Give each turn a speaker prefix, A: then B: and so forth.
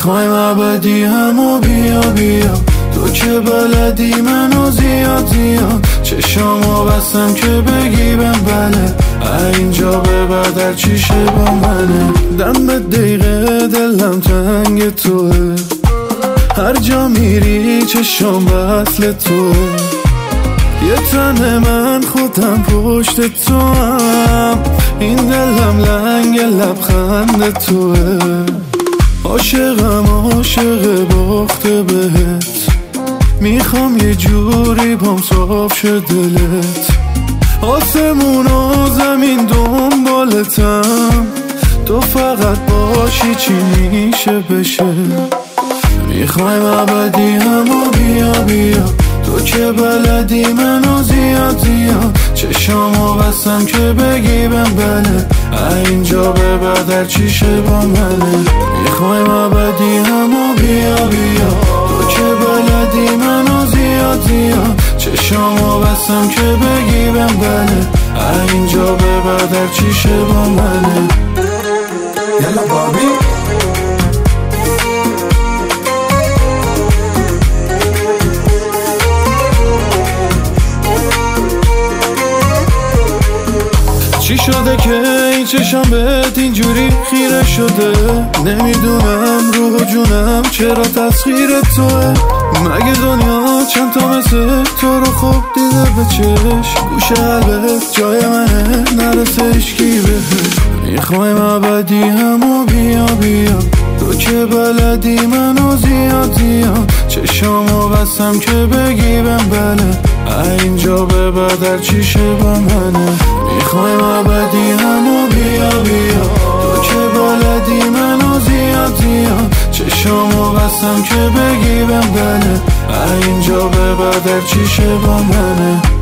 A: میخوایم ابدی همو بیا بیا، تو که بلدی منو زیاد زیاد، چشامو بستم که بگی بهم بله، اینجا به بعد هر چیشه با منه. دم دقیقه دلم تنگ توه، هر جا میری چشام وصل توه، یه تن من خودم پشت تو هم، این دلم لنگ لبخند توه. عاشقم عاشق باخته بهت، میخوام یه جوری بام صاف شه دلت، آسمون و زمین دنبالتم، تو فقط باشی چی میشه بشه. میخوایم ابدی همو بیا بیا، تو که بلدی منو زیاد زیاد، چشامو بستم که بگی بهم بله، اینجا به بعد هر چیشه با منه. میخوایم ابدی همو بیا بیا، تو که بلدی منو زیاد زیاد، چشامو بستم که بگی بهم بله، اینجا به بعد هر چیشه با منه.
B: یلا بابی
A: چی شده که این چشم بهت اینجوری خیره شده، نمیدونم روح و جونم چرا تسخیر توه. مگه دنیا چند تا مثل تو رو خوب دیده به چشم، گوش قلبت جای منه نرسه اشکی بهت. میخوایم ابدی همو بیا بیا، تو که بلدی منو زیاد زیاد، چشامو بستم که بگی بهم بله، اینجا به بعد هر چیشه با منه. میخوایم ابدی همو بیا بیا، تو که بلدی منو زیاد زیاد، چشامو بستم که بگی بهم بله، اینجا به بعد هر چیشه با منه.